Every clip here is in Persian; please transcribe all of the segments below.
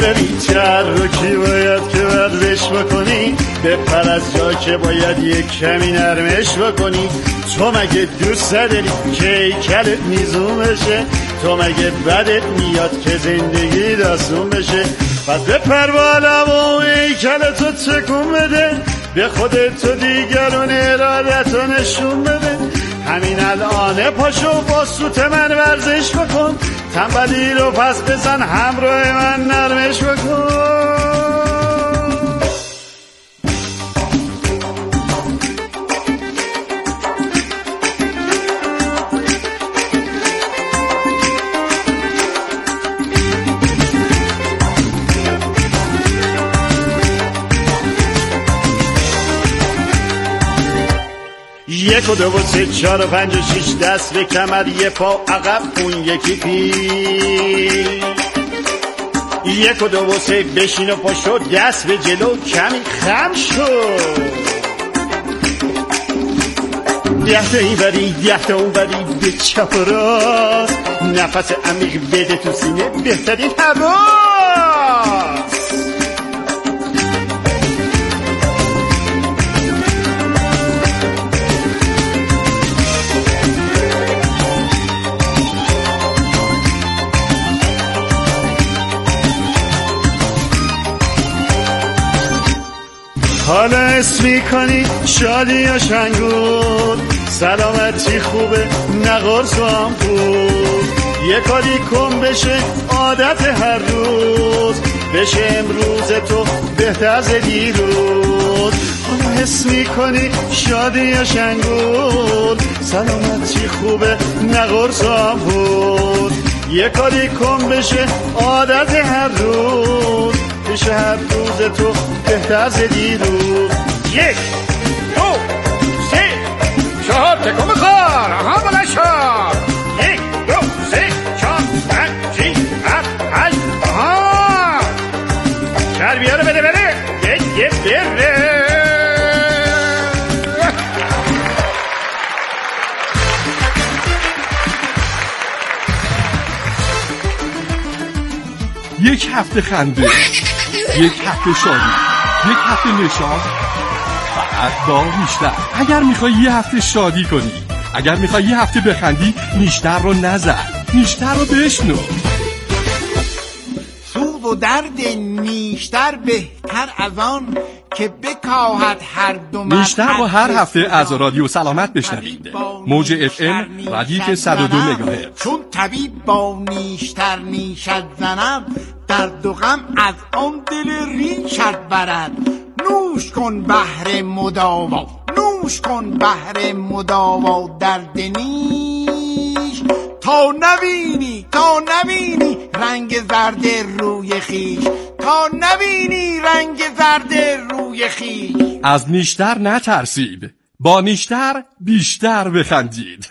بیتر رو کی باید که ورزش بکنی؟ بپر از جا که باید یک کمی نرمش بکنی. تو مگه دوست داری که هیکلت میزون بشه؟ تو مگه بدت میاد که زندگی داستون بشه؟ پس بپر بالا و هیکلتو تکون بده، به خودت و دیگرون ارادتو نشون بده. همین الان پاشو با سوت من ورزش بکن، تنبلی رو پس بزن همراه من نرمش بکن. یک و دو و سه چار و پنج و شیش دست به کمر، یه پا عقب اون یکی پیش. یک و دو و سه بشین و پاشو، دست به جلو کمی خم شو. 10 تا این بری 10 تا اون بری به چپ و راست، نفس عمیق بده تو سینه بهترین حواس. حالا اسم میکنی شادی یا شنگول، سلامتی خوبه نقرص و آمپول. یه کاری کن بشه عادت هر روز، بشه امروز تو بهتر ز دیروز. حالا اسم میکنی شادی یا شنگول، سلامتی خوبه نقرص و آمپول. یه کاری کن بشه عادت هر روز، بشه هر روز تو بهتر ز دیروز. 1 2 3 4 تکون بخور، آها بلند شو. 1 2 3 4 5 6 7 8 آها چربی‌ها رو بده بره بره. یک هفته خنده، یک هفته شادی، یک هفته نشاط، فقط با نیشتر. اگر میخوای یه هفته شادی کنی، اگر میخوای یه هفته بخندی، نیشتر رو نزن، نیشتر رو بشنو. سوز و درد نیشتر بهتر از آن که بکاهد هر دو مرد. نیشتر رو هر هفته از رادیو سلامت بشنوید. موج FM ردیف 102 مگاهرتز. چون طبیب با نیشتر نیشت زند، درد و غم از آن دل ریشت برد. نوش کن بهر مداوا، نوش کن بهر مداوا درد نیش، تا نبینی رنگ زرد روی خیش، تا نبینی رنگ زرد روی خیش. از نیشتر نترسید، با نیشتر بیشتر بخندید.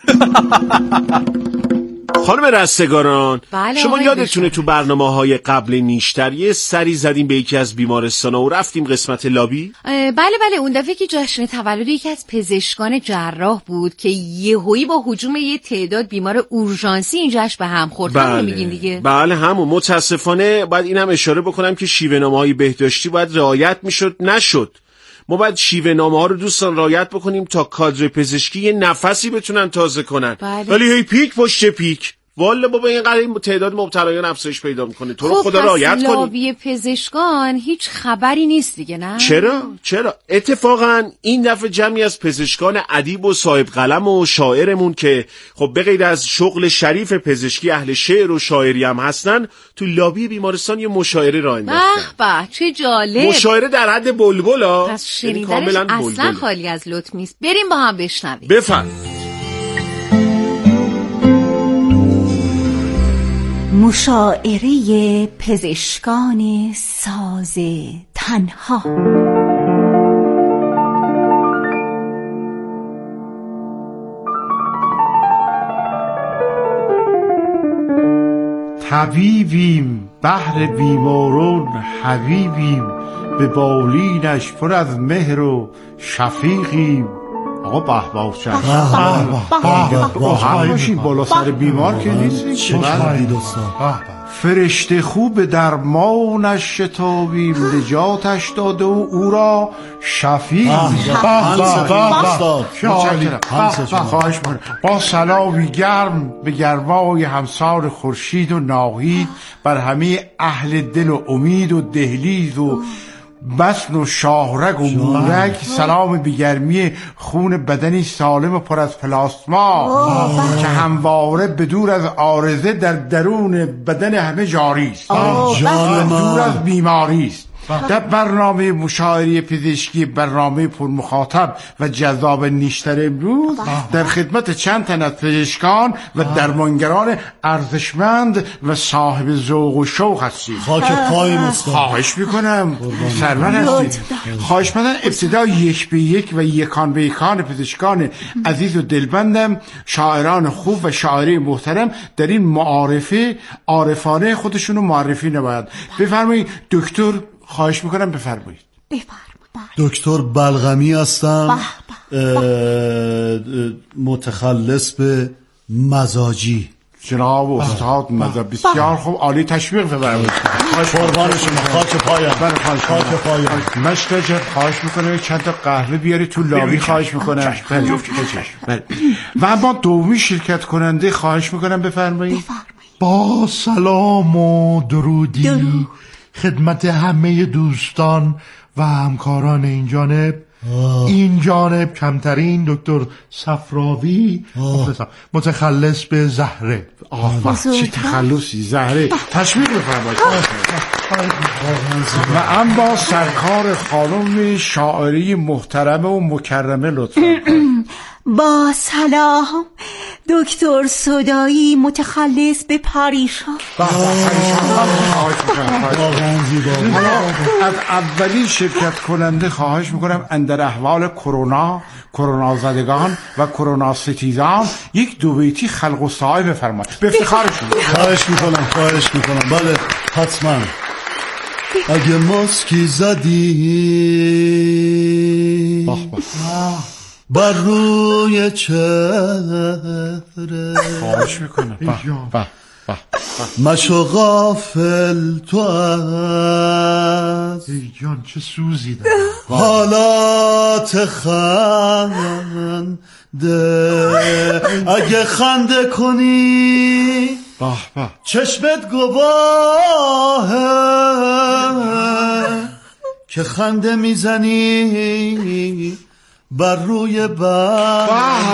خانم رستگاران، بله شما یادتونه تو برنامه‌های قبل نیشتر یه سری زدیم به یکی از بیمارستان‌ها و رفتیم قسمت لابی؟ بله اون دفعه که جشن تولد یکی از پزشکان جراح بود که یهویی با هجوم یه تعداد بیمار اورژانسی این جشن به هم خورد. بله. میگین دیگه؟ بله همون. متاسفانه باید اینم اشاره بکنم که شیوه‌نامه‌های بهداشتی باید رعایت نشد. ما باید شیوه‌نامه‌ها رو دوستان رعایت بکنیم تا کادر پزشکی یه نفسی بتونن تازه کنن. ولی هی پیک پشت پیک. والا بابا اینقدر این تعداد مبتلایان افزایش پیدا میکنه. تو رو خدا رعایت کنی. لابی پزشکان هیچ خبری نیست دیگه، نه؟ چرا؟ اتفاقا این دفعه جمعی از پزشکان ادیب و صاحب قلم و شاعرمون که خب به غیر از شغل شریف پزشکی اهل شعر و شاعری هم هستن، تو لابی بیمارستان یه مشاعره راه انداختن. به چه جالب. مشاعره در حد بلبلا. پس شنیدنش اصلا خالی از لطف نیست. بریم با هم بشنویم. بفرمایید. مشاعره پزشکان ساز تنها. طبیبیم بهر بیمارون حبیبیم، به بالینش پر از مهر و شفیقیم. آقا بهبه شد همه باشیم بالا سر بیمار که نیستیم. چشمایی دوستان فرشته خوب درمانش شتابیم، نجاتش داده و او را شفیع. خواهش می‌کنم. با سلامی گرم به گرمای همسار خورشید و ناهید بر همه اهل دل و امید و دهلیز و بطن و شاهرگ و مورگ، سلام بیگرمی خون بدنی سالم و پر از پلاسما که همواره بدور از عارضه در درون بدن همه جاری است، دور از بیماری است. در برنامه مشاوره پزشکی، برنامه پرمخاطب و جذاب نیشتر امروز در خدمت چند تن از پزشکان و درمانگران ارزشمند و صاحب ذوق و شوق هستیم. خاک پای مستم. خواهش میکنم سرور هستید. خواهش میکنم ابتدا یک به یک و یکان به یکان پزشکان عزیز و دلبندم، شاعران خوب و شاعری محترم در این معارفه عارفانه خودشونو معرفی نباید. بفرمایید دکتر، خواهش میکنم بفرمایید. دکتر بلغمی هستم، متخلص به مزاجی. جناب استاد مزاج بسیار خوب، عالی، تشویق بفرمایید. قربان شما، خاک پایم. خاک پایم. مشکل خواهش میکنم چند تا قهوه بیاری تو لابی، خواهش میکنم. و اما دومی شرکت کننده خواهش میکنم بفرمایید. با سلام و درودی خدمت همه دوستان و همکاران این جانب کمترین دکتر صفراوی متخلص به زهره. چه تخلصی زهره، تشویق بفرمایید. و اما سرکار خانم شاعری محترمه و مکرمه لطفا. با سلام دکتر صدایی متخلص به پریشان. از اولی شرکت کننده خواهش میکنم اندر احوال کرونا زدگان و کرونا ستیزان یک دو بیتی خلق و سعی بفرمایید. به افتخارشون. خواهش میکنم. بله حتما. اگه ماسکی زدی بر روی چهره، خواهش میکنم. مشو غافل تو از ای جان چه سوزی داره. حالات خنده، اگه خنده کنی چشمت گواهه که خنده میزنی بر روی بر.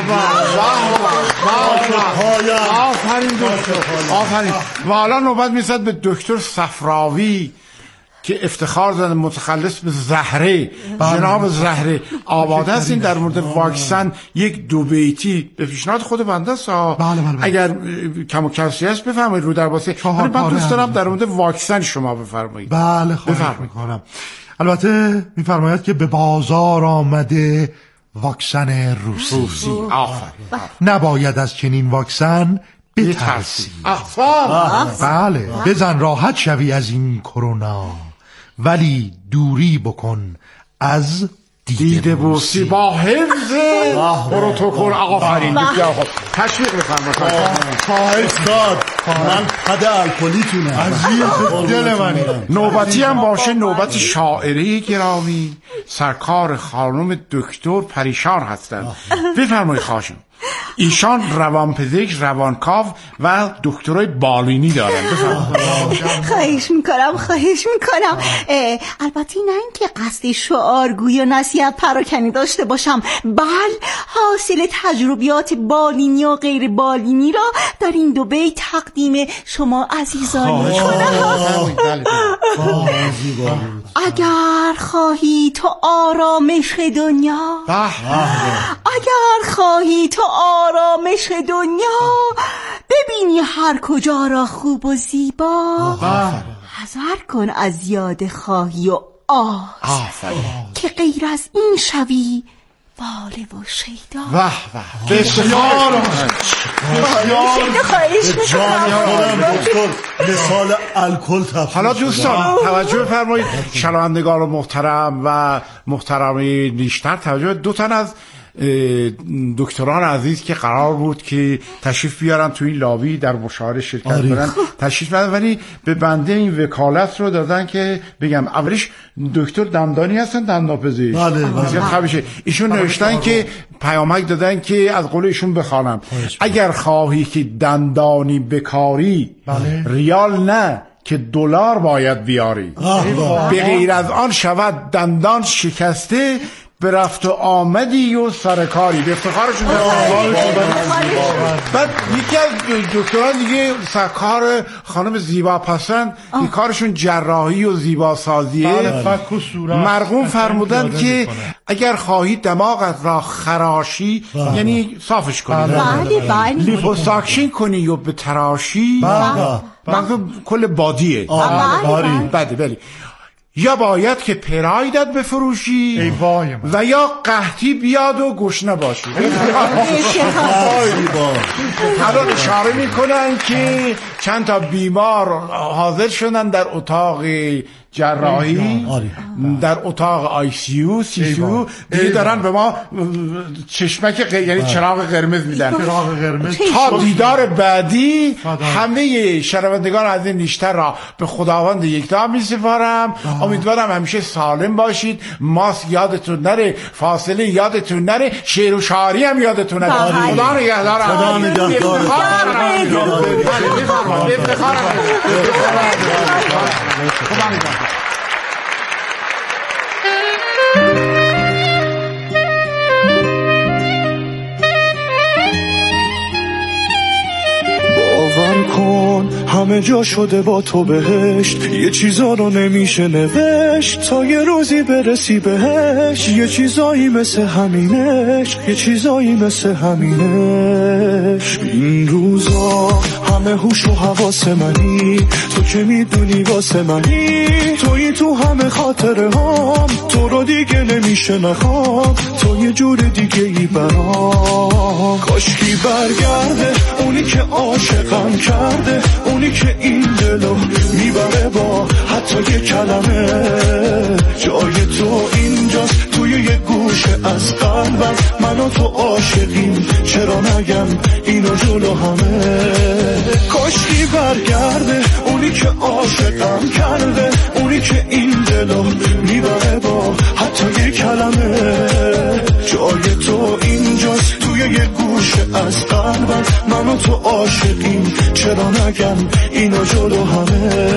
آفرین دکتر، آفرین. و حالا نوبت میرسد به دکتر صفراوی که افتخار دادن متخلص به زهره. جناب زهره آباد هستین در مورد واکسن یک دو بیتی به پیشنهاد خود بنده است. اگر کم و کسی هست بفرمایید رو در واسه من دوست دارم در مورد واکسن شما بفرمایید. بله خواهش میکنم. البته میفرماید که به بازار آمده واکسن روسی. نباید از چنین واکسن بترسی. بله بزن راحت شوی از این کرونا، ولی دوری بکن از دیده بوسی. با حفظ پروتکل. آفرین. تشویق بفرمایید. من پد الکلیتونه عزیز دل منی. نوبتی هم باشه نوبت شاعری گرامی، سرکار خانم دکتر پریشان هستند. بفرمایید خواهشم. ایشان روانپزشک، روانکاو و دکترای بالینی دارن. خواهش میکنم. البته نه اینکه قصد شعارگویی و نصیحت پراکنی داشته باشم، حاصل تجربیات بالینی و غیر بالینی را در این دو بیت تقدیم شما عزیزان میکنم. اگر خواهی تو آرامش دنیا، ببینی هر کجا را خوب و زیبا، حذر کن از یاد خواهی و که غیر از این شوی واله و شیدا. بسیار مثال الکل تفسیر. حالا دوستان توجه بفرمایید، شنوندگان محترم و محترمی نیشتر، توجه دو تن از دکتران عزیز که قرار بود که تشریف بیارن تو این لابی در مشاوره شرکت کنن تشریف ندادن، ولی به بنده این وکالت رو دادن که بگم. اولش دکتر دندانی هستن، دندانپزشک. بله. ایشون نوشتن که پیامک دادن که از قول ایشون بخوانم: اگر خواهی که دندانی بکاری، ریال نه که دلار باید بیاری. به غیر از آن شود دندان شکسته، به رفت و آمدی و سرکاری. به افتخارشون بعد یکی از دکتران دیگه سرکار خانم زیبا پسند که کارشون جراحی و زیبا سازیه، مرقوم فرمودن که اگر خواهی دماغت را خراشی، یعنی صافش کنی، لیپوساکشن کنی و به تراشی، مقصود کل بادیه. بله. یا باید که پرایدت بفروشی و یا قحطی بیاد و گشنه باشی. الان اشاره میکنن که چند تا بیمار حاضر شدن در اتاق جراحی، در اتاق آی سی یو، سی سی یو، دیگه دارن به ما چشمک یعنی چراغ قرمز میدن تا دیدار بعدی. همه شنوندگان از این نیشتر را به خداوند یکتا میسپارم. امیدوارم همیشه سالم باشید. ماسک یادتون نره، فاصله یادتون نره، شعر و شاعری هم یادتون نره. خدا نگهدار. خدا نگهدار. باور کن همه جا شده با تو بهشت، یه چیزا رو نمیشه نوشت تا یه روزی برسی بهش. یه چیزایی مثل همینش، یه چیزایی مثل همینش. این روزا همه هوش و حواس منی، تو که میدونی واسه منی، تویی تو همه خاطره هام، تو رو دیگه نمیشه نخوام، تو یه جور دیگه ای برام. کاشکی برگرده اونی که عاشقم کرده، اونی که این دلو میبره با حتی یه کلمه. جای تو اینجاست توی یه گوشه از قلبم، من و تو عاشقیم، چرا نگم اینو جلو همه. کاشکی برگرده اونی که عاشقم کرده، اونی که این دلو میبره با حتی یه کلمه. جای تو اینجاست توی یه گوشه از قلبم، من و تو عاشقیم، چرا نگم اینو جلو همه.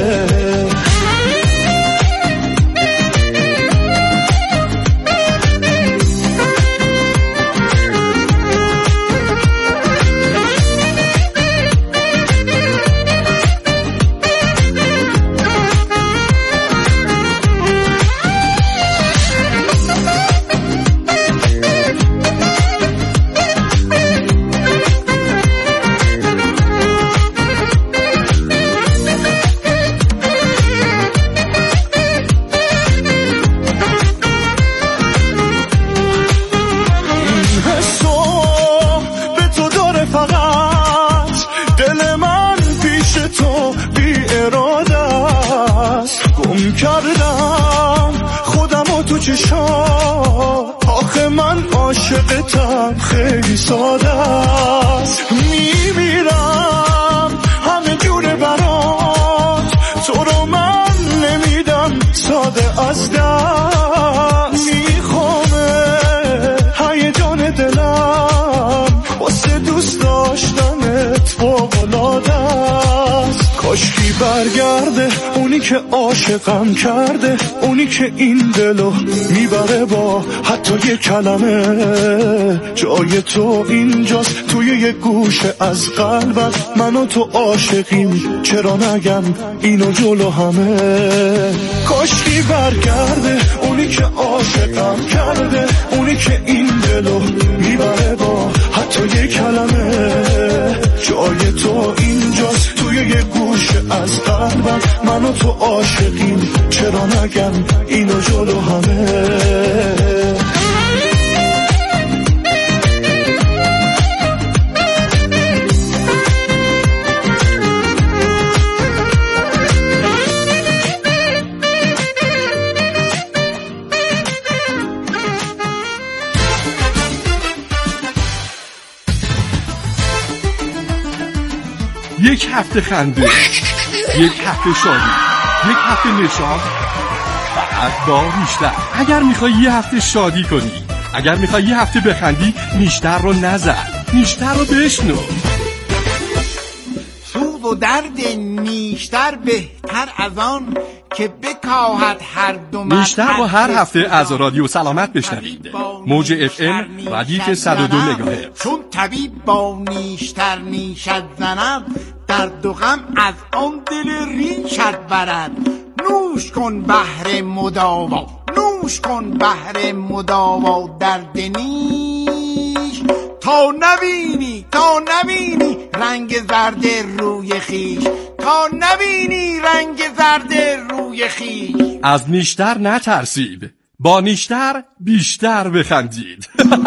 آخه من عاشقتم، خیلی ساده است. میمیرم همه جوره برات، تو رو من نمیدم ساده از دست. میخوامه هیجان دلم واسه دوست داشتنت فوق‌العاده است. کاشکی برگرده اونی که عاشقم کرده، اونی که این دلو میبره با حتی یه کلمه. جای تو اینجاست توی یه گوشه از قلبم، من و تو عاشقیم، چرا نگم اینو جلو همه. کاشکی برگرده اونی که عاشقم کرده، اونی که این دلو میبره با حتی یه کلمه. جای تو اینجاست توی یه گوشه از قلبم، من و تو عاشقیم، چرا نگم اینو جلو همه. یک هفته خنده، یک هفته شادی، یک هفته نشاط، بعد با نیشتر. اگر میخوای یه هفته شادی کنی، اگر میخوای یه هفته بخندی، نیشتر رو نزن، نیشتر رو بشنو. سوز و درد نیشتر بهتر از آن که بکاهد هر دو مرد. نیشتر با هر هفته از رادیو سلامت بشنوید. موج FM ردیف 102 مگاهرتز. چون طبیب با نیشتر نیشت زند، درد و غم از آن دل ریشت برد. نوش کن بهر مداوا، نوش کن بهر مداوا درد نیش، تا نبینی رنگ زرد روی خیش، تا نبینی رنگ زرد روی خیش. از نیشتر نترسید، با نیشتر بیشتر بخندید.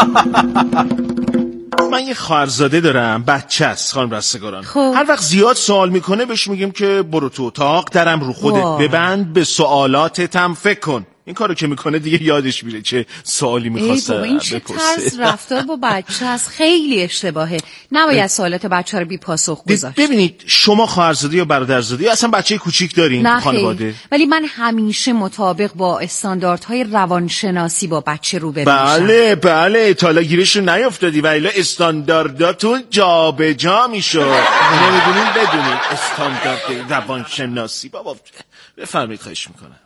من یه خواهرزاده دارم، بچه است خانم رستگاران. خب. هر وقت زیاد سوال میکنه بهش میگیم که برو تو اتاق، درم رو خودت ببند، به سوالاتتم فکر کن. این کارو که میکنه دیگه یادش میره چه سوالی میخواسته بپرسه. این چه طرز رفتار با بچه است، خیلی اشتباهه. نباید سوالات بچه رو بی پاسخ گذاشت. ببینید شما خواهرزاده یا برادرزاده یا اصلا بچه کوچیک دارین خانواده؟ ولی من همیشه مطابق با استانداردهای روانشناسی با بچه روبرو میشم. بله تا حالا گیرش رو نیافتادی و الا استاندارداتون جابجا میشد. نمیدونین بدونین استاندارد روانشناسی. بابا بفرمایید خواهش میکنم.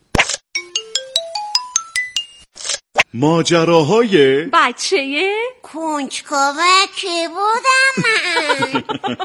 ماجراهای بچه کنجکاوه کی بودم من؟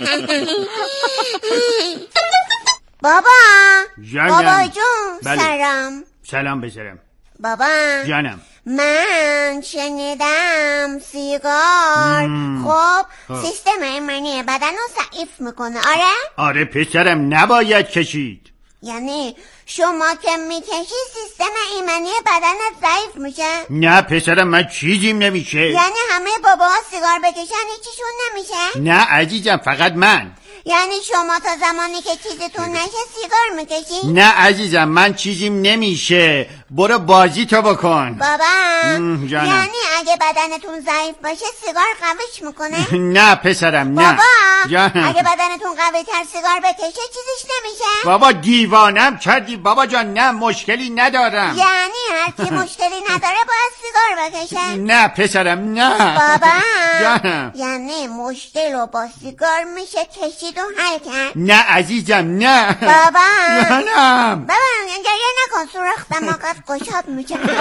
بابا بابا جون. بله. سلام بذارم بابا جانم. من شنیدم سیگار خب سیستم ایمنی بدن رو ضعیف میکنه. آره پسرم نباید کشید. یعنی شما که میکشی سیستم ایمنی بدنت ضعیف میشه؟ نه پسرم من چیزیم نمیشه. یعنی همه باباها سیگار بکشن هیچیشون نمیشه؟ نه عزیزم فقط من. یعنی شما تا زمانی که چیزتون نشه سیگار میکشی؟ نه عزیزم من چیزیم نمیشه. برو بازی تو بکن. بابا یعنی اگه بدنتون ضعیف باشه سیگار قویش میکنه؟ نه پسرم نه. بابا جانم. اگه بدنتون قوی تر سیگار بکشه چیزیش نمیشه؟ بابا دیوانم کردی بابا جان. نه مشکلی ندارم. یعنی هرکی مشکلی نداره باید سیگار بکشه؟ نه پسرم نه. بابا جانم. یعنی مشکل رو با سیگار میشه کشید و حل کرد؟ نه عزیزم نه. بابا جانم. بابا گریه نکن سوراخ دماغت گشاد میشه. نه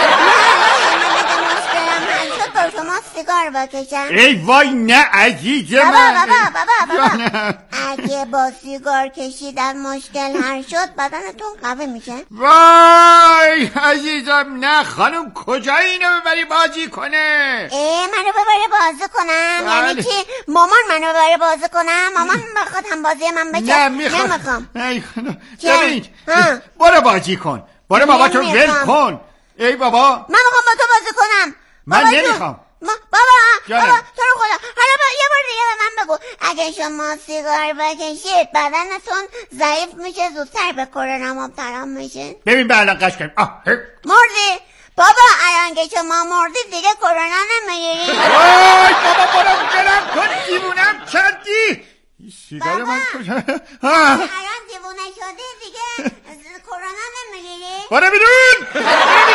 مشکلم حل شد با شما سیگار بکشم. ای وای نه عزیز من. بابا اگه با سیگار کشیدن مشکل حل شد بدنتون قوی میشه؟ وای عزیزم نه خانم کجا اینو ببری بازی کنه؟ منو ببره بازی کنم؟ بله. یعنی چی؟ مامان منو ببره بازی کنم؟ مامان بخواد هم بازی من بشه؟ نه نمیخوام. ببین برو بازی کن. برو بابا تو ول کن. ای بابا من میخوام با تو بازی کنم. من نمیخوام. بابا تو رو خدا حالا یه بار دیگه به من بگو اگه شما سیگار بکشید بدنتون ضعیف میشه زودتر به کرونا مبتلا میشه. ببین به الان قش کنیم. مردی بابا الان که شما مردید دیگه کرونا نمیگیری. وای بابا برو برم کن دیوونم کردی. سیگار من کجا؟ الان دیوونه شدی دیگه کرونا نمیگیری. برو بیرون.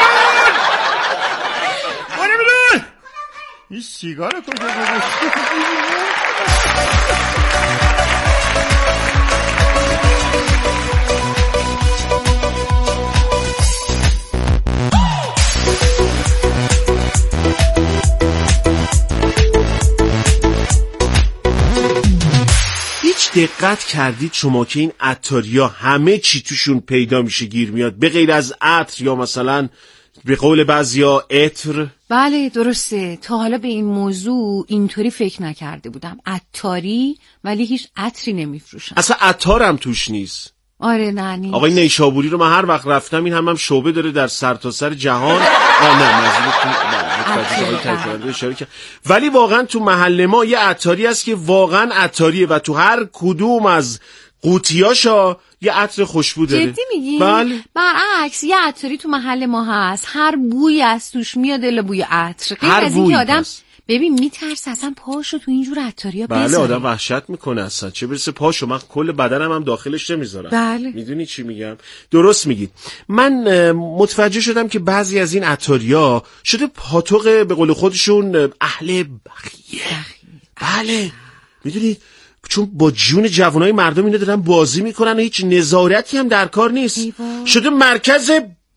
این سیگار رو کجا گذاشتی؟ هیچ دقت کردید شما که این عطاریا همه چی توشون پیدا میشه گیر میاد به غیر از عطر یا مثلا به قول بعضیا عطر؟ بله درسته. تا حالا به این موضوع اینطوری فکر نکرده بودم. عطاری ولی هیچ عطری نمیفروشن. اصلا عطارم توش نیست. آره نه نیست. آقای نیشابوری رو من هر وقت رفتم این هم شعبه داره در سرتاسر جهان. ولی واقعا تو محل ما یه عطاری هست که واقعا عطاریه و تو هر کدوم از قوطیاشا یه عطر خوشبو داره. جدی میگی؟ بله. برعکس یه عطری تو محل ما هست، هر بوی از توش میاد الا بوی عطر. هر بوی آدم ببین میترس اصلا پاشو تو اینجور عطریا بذاره. بله آدم وحشت میکنه اصلا، چه برسه پاشو، من کل بدنم هم داخلش نمیذارم. بله. میدونی چی میگم؟ درست میگید. من متوجه شدم که بعضی از این عطاریا شده پاتوق به قول خودشون اهل بخیه. بله میدونید، چون با جون جوانای مردم اینا دارن بازی میکنن و هیچ نظارتی هم در کار نیست. شده مرکز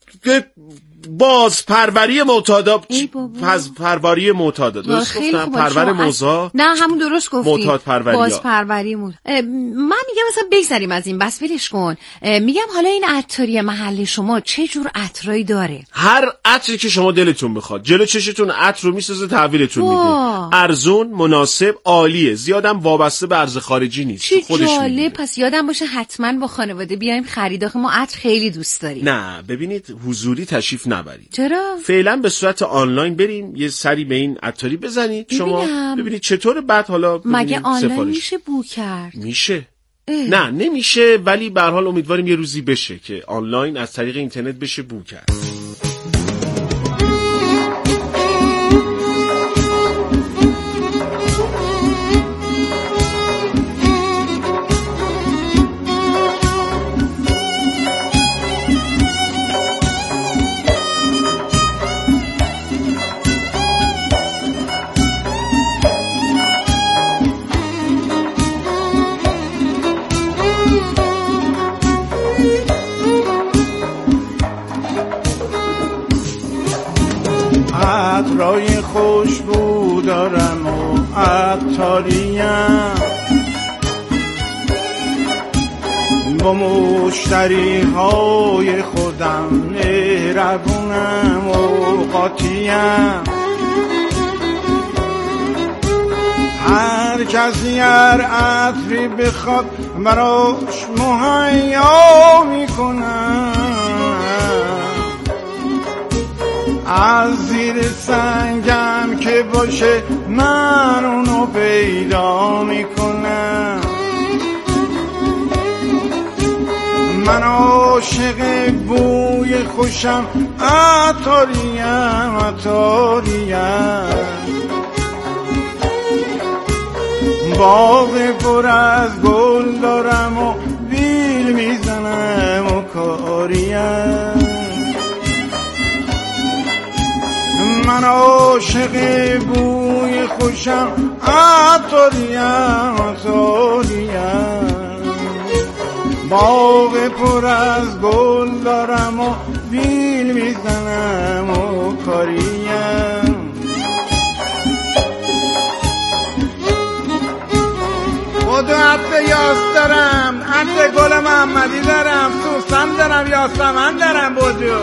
باز پروری معتاد، پروری معتاد. درست گفتم؟ پرور موزا؟ نه همون درست گفتی. معتاد پروری. باز پروری من میگم مثلا بگذاریم از این، بس ولش کن. میگم حالا این عطاری محل شما چه جور عطرایی داره؟ هر عطری که شما دلتون بخواد، جلو چشتون عطر رو میسازه، تحویلتون میده. ارزون، مناسب، عالیه. زیادم وابسته به ارز خارجی نیست. چه جالب. پس یادم باشه حتما با خانواده بیایم خرید، آخه ما عطر خیلی دوست داریم. نه ببینید، حضوری تشریف نبرید. چرا؟ فعلا به صورت آنلاین بریم یه سری به این عطاری بزنید شما ببینید چطوره، بعد حالا مگه آنلاین میشه بوک کرد؟ میشه. نه نمیشه، ولی به هر حال امیدواریم یه روزی بشه که آنلاین از طریق اینترنت بشه بوک کرد. عطرای خوشبو دارم و عطاریم، با مشتری های خودم مهربونم و قاطیم. هر کسی هر عطری بخواد براش مهیا میکنم، از زیر سنگم که باشه من اونو پیدا میکنم. من عاشق بوی خوشم، عطاریم عطاریم. باغ پر از گل دارم و بیل میزنم و کاریم. من عاشق بوی خوشم، عطاریم عطاریم. باغ پر از گل دارم و بیل میزنم و کاریم. خود عطر یاس دارم، عطر گل محمدی دارم، سوسن دارم، یاسمن دارم. بودو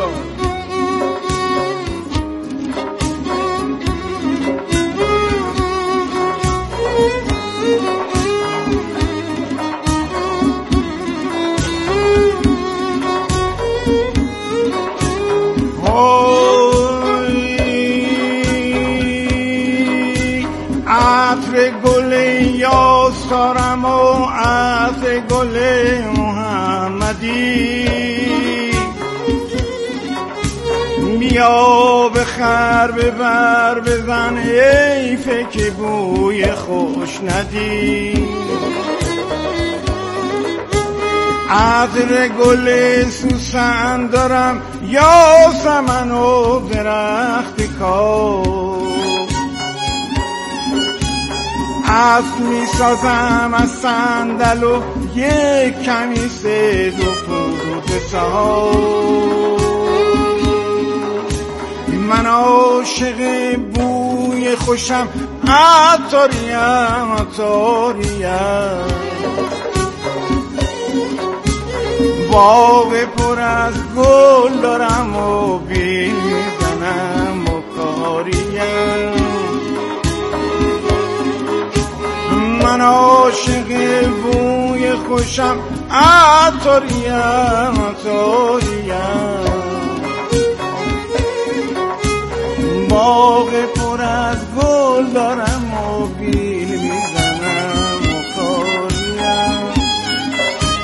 عطر گل یاس دارم و عطر گل محمدی. بیا بخر ببر بزن حیفه که بوی خوش ندی. عطر گل سوسن دارم، یاسمن و درخت کار. اسب میسازم از صندل و یک کمی سید و پود سار. من عاشق بوی خوشم، عطاریم عطاریم. باغ پر از گل دارم و بیل میزنم و کاریم. من عاشق بوی خوشم، عطاریم عطاریم. باغ پر از گل دارم و بیل میزنم و کاریم.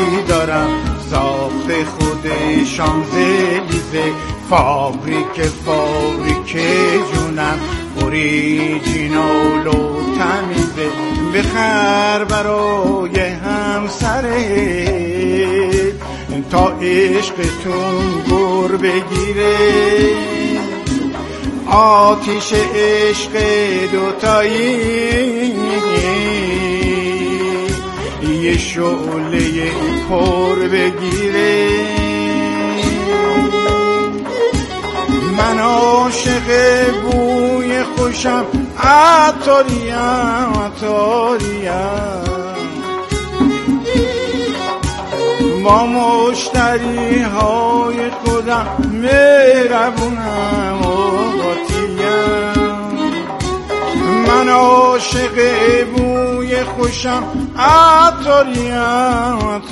دارم ساخت خود شانزلیزه فابریک جونم اوریجینال و تمیزه بخر برای همسره تا عشقتون گر بگیره آتیش عشق دوتایی یه شعله پر بگیره من عاشق بوی خوشم عطاریم با مشتری های خودم مهربونم و قاطیم من عاشق بوی خوشم عطاریم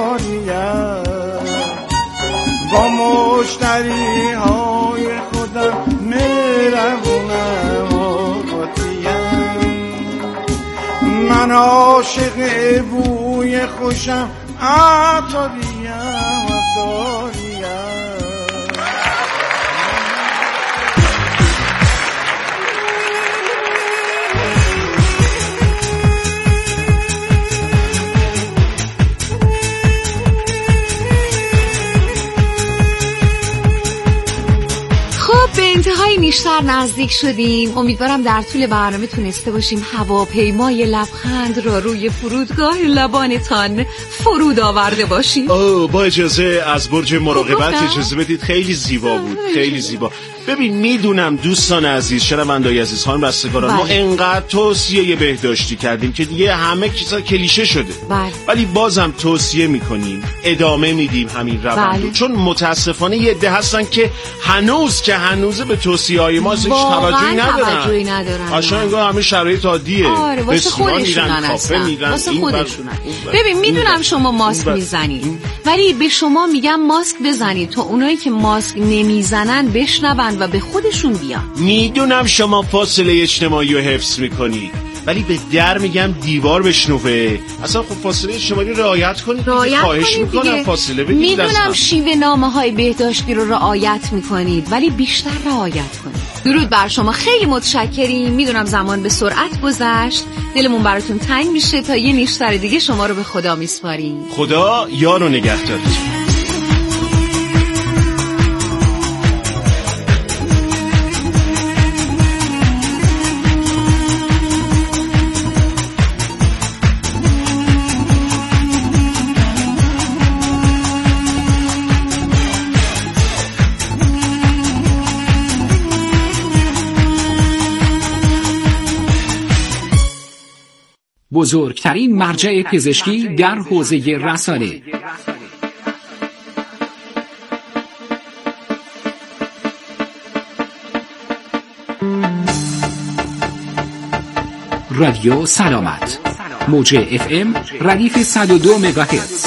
با مشتری های خودم مهربونم و قاطیم من عاشق بوی خوشم عطاریم به انتهای نیشتر نزدیک شدیم. امیدوارم در طول برنامه تونسته باشیم هواپیمای لبخند را روی فرودگاه لبانتان فرود آورده باشیم. با اجازه از برج مراقبت اجازه بدید. خیلی زیبا بود، خیلی زیبا. ببین میدونم دوستان عزیز، شنونده‌های عزیز، خانم بستگاران، ما انقدر توصیه بهداشتی کردیم که دیگه همه چیزا کلیشه شده. ولی بازم توصیه میکنیم، ادامه میدیم همین روندو، چون متاسفانه یه عده هستن که هنوز به توصیه‌های ما هیچ توجهی ندارن. اصلا انگار همه شرایط عادیه. واسه خودشون هستن. ببین میدونم شما ماسک میزنید، ولی به شما میگم ماسک بزنید تا اونایی که ماسک نمیزنن بشنون و به خودشون بیان. میدونم شما فاصله اجتماعی رو حفظ میکنید، ولی به در میگم دیوار بشنوه. اصلا خب فاصله اجتماعی رو رعایت کنید. خواهش میکنم فاصله بدید. میدونم شیوه نامه‌های بهداشتی رو رعایت میکنید، ولی بیشتر رعایت کنید. درود بر شما، خیلی متشکریم. میدونم زمان به سرعت گذشت، دلمون براتون تنگ میشه. تا یه نیشتر دیگه شما رو به خدا میسپاریم. خدا یار و نگهدارت. بزرگترین مرجع پزشکی در حوزه رسانه. رادیو سلامت، موج FM ردیف 102 مگاهرتز.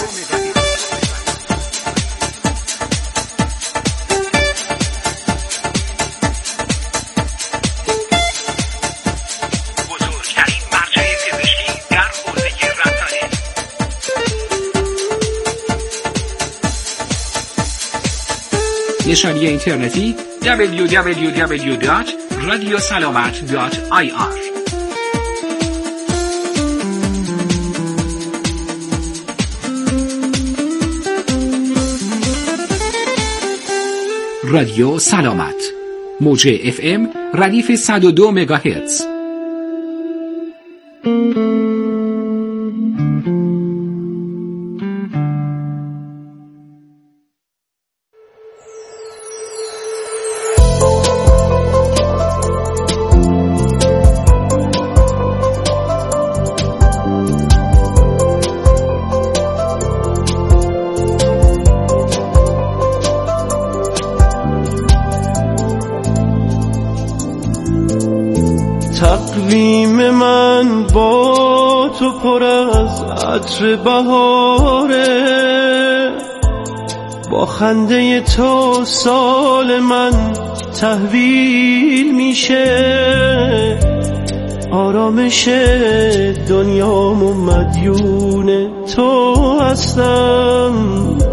نشانی اینترنتی www.radiosalamat.ir. رادیو سلامت، موج FM ردیف 102 مگاهرتز. تقویم من با تو پر از عطر بهاره، با خنده تو سال من تحویل میشه. آرامش دنیام و مدیون تو هستم.